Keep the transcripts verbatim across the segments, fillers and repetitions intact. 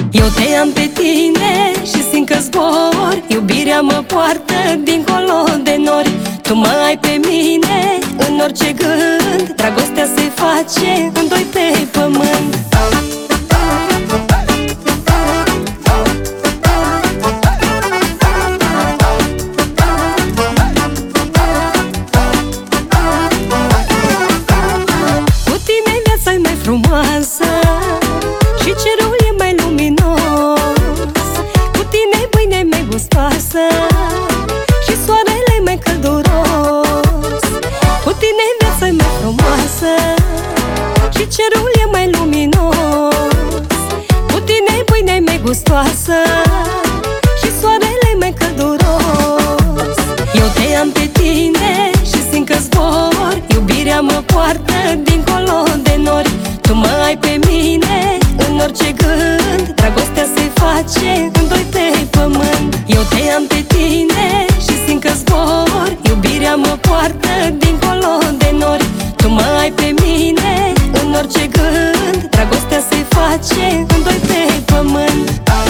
Eu te am pe tine și simt că zbor. Iubirea mă poartă dincolo de nori. Tu mă ai pe mine în orice gând. Dragostea se face în doi pe pământ. Cu tine viața e mai frumoasă și cerul e mai luminos. Cu tine mâine e mai gustoasă și soarele e mai călduros. Cu tine viața e mai frumoasă și cerul e mai luminos. Cu tine mâine e mai gustoasă și soarele e mai călduros. Eu te am pe tine și simt că zbor. Iubirea mă poartă dincolo de nori. Tu mă ai pe mine în orice gând. Dragostea se face în doi pe pământ. Eu te am pe tine și simt că zbor. Iubirea mă poartă dincolo de nori. Tu mă ai pe mine în orice gând. Dragostea se face în doi pe pământ.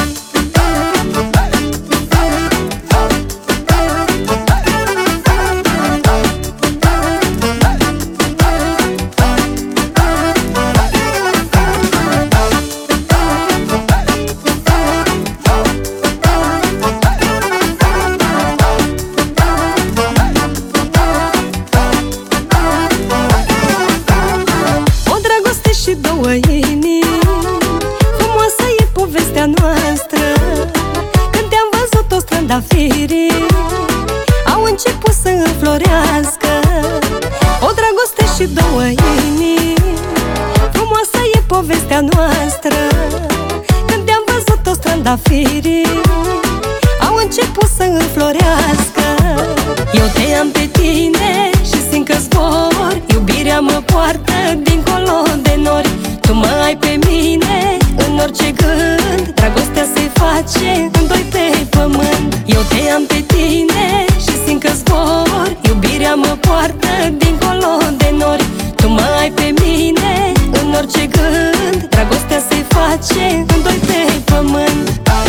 Și două inimi, frumoasă e povestea noastră. Când te-am văzut toți trândafirii au început să înflorească. O dragoste și două inimi, frumoasă e povestea noastră. Când te-am văzut toți trândafirii au început să înflorească. Eu te am pe tine și simt că zbor. Iubirea mă poartă dincolo de nori. Tu mă ai pe mine în orice gând. Dragostea se face în doi pe pământ. Eu te am pe tine și simt că zbor. Iubirea mă poartă dincolo de nori. Tu mă ai pe mine în orice gând. Dragostea se face în doi pe pământ.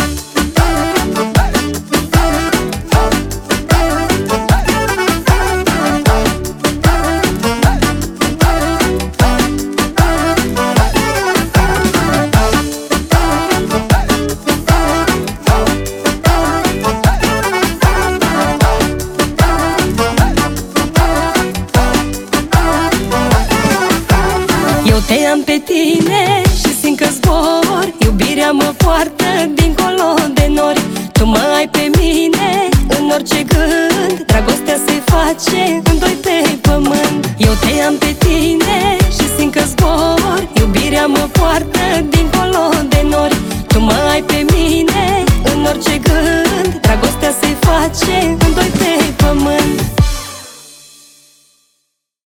Eu te am pe tine și simt că zbor. Iubirea mă poartă dincolo de nori. Tu mă ai pe mine în orice gând. Dragostea se face în doi pe pământ. Eu te am pe tine și simt că zbor. Iubirea mă poartă dincolo de nori. Tu mă ai pe mine